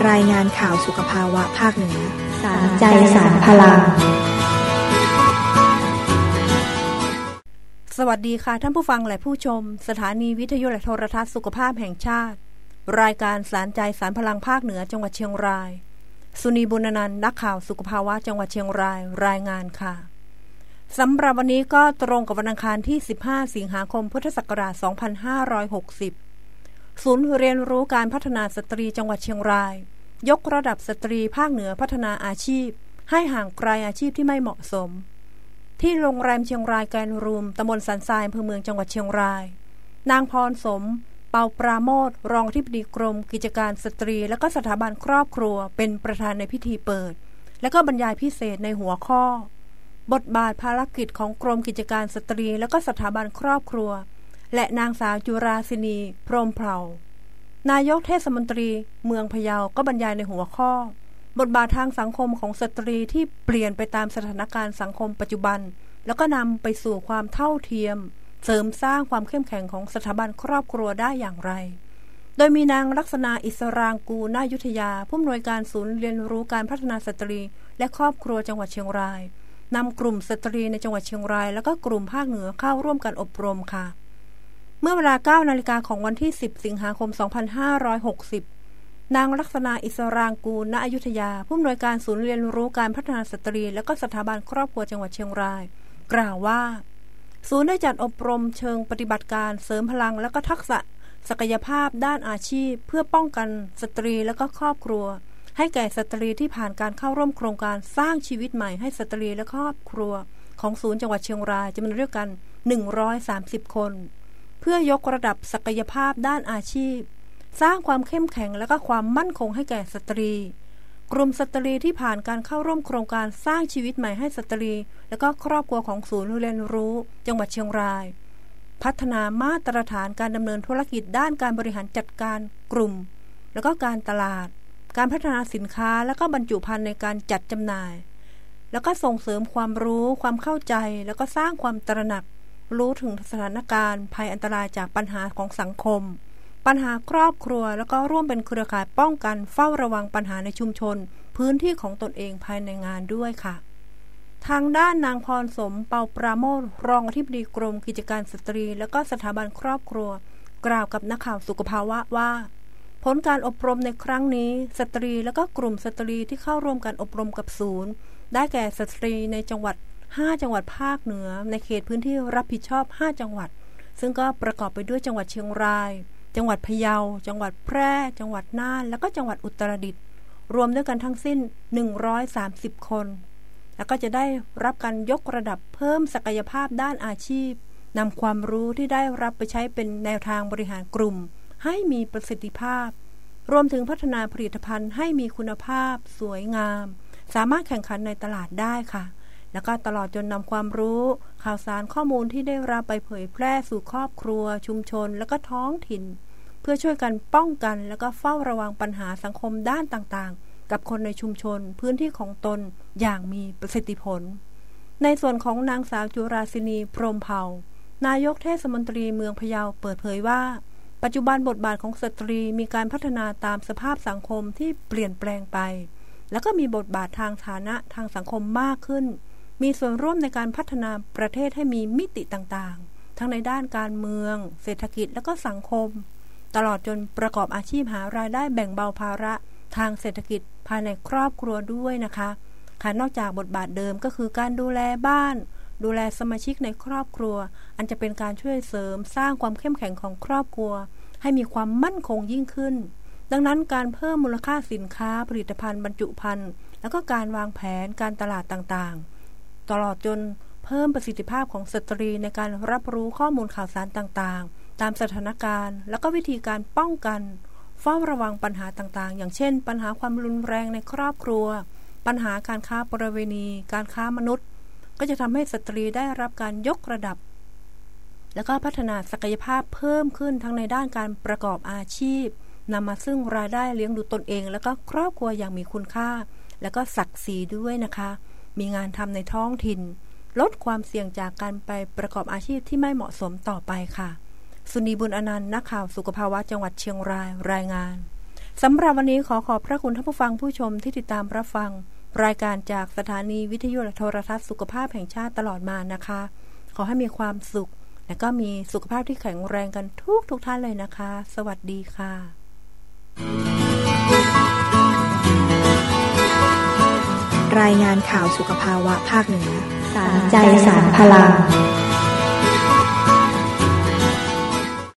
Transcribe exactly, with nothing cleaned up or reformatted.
รายงานข่าวสุขภาวะภาคเหนือสารใจสารพลังสวัสดีค่ะท่านผู้ฟังและผู้ชมสถานีวิทยุและโทรทัศน์สุขภาพแห่งชาติรายการสารใจสารพลังภาคเหนือจังหวัดเชียงรายสุนีบุญนันท์นักข่าวสุขภาวะจังหวัดเชียงรายรายงานค่ะสำหรับวันนี้ก็ตรงกับวันอังคารที่สิบห้าสิงหาคมพุทธศักราชสองพันห้าร้อยหกสิบศูนย์เรียนรู้การพัฒนาสตรีจังหวัดเชียงรายยกระดับสตรีภาคเหนือพัฒนาอาชีพให้ห่างไกลอาชีพที่ไม่เหมาะสมที่โรงแรมเชียงรายแกรนด์รูมตำบลสันทรายอำเภอเมืองจังหวัดเชียงรายนางพรสมเปาปราโมทรองอธิบดีกรมกิจการสตรีและก็สถาบันครอบครัวเป็นประธานในพิธีเปิดและก็บรรยายพิเศษในหัวข้อบทบาทภารกิจของกรมกิจการสตรีและก็สถาบันครอบครัวและนางสาวจุราศินีพรหมเผ่านายกเทศมนตรีเมืองพะเยาก็บรรยายในหัวข้อบทบาททางสังคมของสตรีที่เปลี่ยนไปตามสถานการณ์สังคมปัจจุบันแล้วก็นำไปสู่ความเท่าเทียมเสริมสร้างความเข้มแข็งของสถาบันครอบครัวได้อย่างไรโดยมีนางลักษณะอิสรางกูลนายุทธยาผู้อำนวยการศูนย์เรียนรู้การพัฒนาสตรีและครอบครัวจังหวัดเชียงรายนำกลุ่มสตรีในจังหวัดเชียงรายแล้วก็กลุ่มภาคเหนือเข้าร่วมกันอบรมค่ะเมื่อเวลา เก้านาฬิกาของวันที่สิบสิงหาคมสองพันห้าร้อยหกสิบนางลักษณะอิสรางกูลณอยุธยาผู้อำนวยการศูนย์เรียนรู้การพัฒนาสตรีและก็สถาบันครอบครัวจังหวัดเชียงรายกล่าวว่าศูนย์ได้จัดอบรมเชิงปฏิบัติการเสริมพลังและก็ทักษะศักยภาพด้านอาชีพเพื่อป้องกันสตรีและก็ครอบครัวให้แก่สตรีที่ผ่านการเข้าร่วมโครงการสร้างชีวิตใหม่ให้สตรีและครอบครัวของศูนย์จังหวัดเชียงรายจำนวนด้วยกันหนึ่งร้อยสามสิบคนเพื่อยกระดับศักยภาพด้านอาชีพสร้างความเข้มแข็งและก็ความมั่นคงให้แก่สตรีกลุ่มสตรีที่ผ่านการเข้าร่วมโครงการสร้างชีวิตใหม่ให้สตรีและก็ครอบครัวของศูนย์เรียนรู้จังหวัดเชียงรายพัฒนามาตรฐานการดำเนินธุรกิจด้านการบริหารจัดการกลุ่มและก็การตลาดการพัฒนาสินค้าและก็บรรจุภัณฑ์ในการจัดจำหน่ายแล้วก็ส่งเสริมความรู้ความเข้าใจแล้วก็สร้างความตระหนักรู้ถึงสถานการณ์ภัยอันตรายจากปัญหาของสังคมปัญหาครอบครัวแล้วก็ร่วมเป็นเครือข่ายป้องกันเฝ้าระวังปัญหาในชุมชนพื้นที่ของตนเองภายในงานด้วยค่ะทางด้านนางพรสมเปาปราโมทรองอธิบดีกรมกิจการสตรีและก็สถาบันครอบครัวกล่าวกับนักข่าวสุขภาวะว่าผลการอบรมในครั้งนี้สตรีและก็กลุ่มสตรีที่เข้าร่วมการอบรมกับศูนย์ได้แก่สตรีในจังหวัดห้าจังหวัดภาคเหนือในเขตพื้นที่รับผิดชอบห้าจังหวัดซึ่งก็ประกอบไปด้วยจังหวัดเชียงรายจังหวัดพะเยาจังหวัดแพร่จังหวัดน่านและก็จังหวัดอุตรดิตถ์รวมด้วยกันทั้งสิ้นหนึ่งร้อยสามสิบคนแล้วก็จะได้รับการยกระดับเพิ่มศักยภาพด้านอาชีพนำความรู้ที่ได้รับไปใช้เป็นแนวทางบริหารกลุ่มให้มีประสิทธิภาพรวมถึงพัฒนาผลิตภัณฑ์ให้มีคุณภาพสวยงามสามารถแข่งขันในตลาดได้ค่ะแล้วก็ตลอดจนนำความรู้ข่าวสารข้อมูลที่ได้รับไปเผยแพร่สู่ครอบครัวชุมชนและก็ท้องถิ่นเพื่อช่วยกันป้องกันและก็เฝ้าระวังปัญหาสังคมด้านต่างๆกับคนในชุมชนพื้นที่ของตนอย่างมีประสิทธิผลในส่วนของนางสาวจุราศินีพรหมเผ่านายกเทศมนตรีเมืองพะเยาเปิดเผยว่าปัจจุบันบทบาทของสตรีมีการพัฒนาตามสภาพสังคมที่เปลี่ยนแปลงไปแล้วก็มีบทบาททางฐานะทางสังคมมากขึ้นมีส่วนร่วมในการพัฒนาประเทศให้มีมิติต่างๆทั้งในด้านการเมืองเศรษฐกิจและก็สังคมตลอดจนประกอบอาชีพหารายได้แบ่งเบาภาระทางเศรษฐกิจภายในครอบครัวด้วยนะคะค่ะนอกจากบทบาทเดิมก็คือการดูแลบ้านดูแลสมาชิกในครอบครัวอันจะเป็นการช่วยเสริมสร้างความเข้มแข็งของครอบครัวให้มีความมั่นคงยิ่งขึ้นดังนั้นการเพิ่มมูลค่าสินค้าผลิตภัณฑ์บรรจุภัณฑ์แล้วก็การวางแผนการตลาดต่างๆตลอดจนเพิ่มประสิทธิภาพของสตรีในการรับรู้ข้อมูลข่าวสารต่างๆตามสถานการณ์แล้วก็วิธีการป้องกันเฝ้าระวังปัญหาต่างๆอย่างเช่นปัญหาความรุนแรงในครอบครัวปัญหาการค้าประเวณีการค้ามนุษย์ก็จะทำให้สตรีได้รับการยกระดับแล้วก็พัฒนาศักยภาพเพิ่มขึ้นทั้งในด้านการประกอบอาชีพนำมาซึ่งรายได้เลี้ยงดูตนเองแล้วก็ครอบครัวอย่างมีคุณค่าแล้วก็ศักดิ์ศรีด้วยนะคะมีงานทำในท้องถิ่นลดความเสี่ยงจากการไปประกอบอาชีพที่ไม่เหมาะสมต่อไปค่ะสุนีบุญอนันต์นักข่าวสุขภาวะจังหวัดเชียงรายรายงานสำหรับวันนี้ขอขอบพระคุณท่านผู้ฟังผู้ชมที่ติดตามรับฟังรายการจากสถานีวิทยุและโทรทัศน์สุขภาพแห่งชาติตลอดมานะคะขอให้มีความสุขและก็มีสุขภาพที่แข็งแรงกันทุกทุกท่านเลยนะคะสวัสดีค่ะรายงานข่าวสุขภาวะภาคเหนือสารใจสารพลัง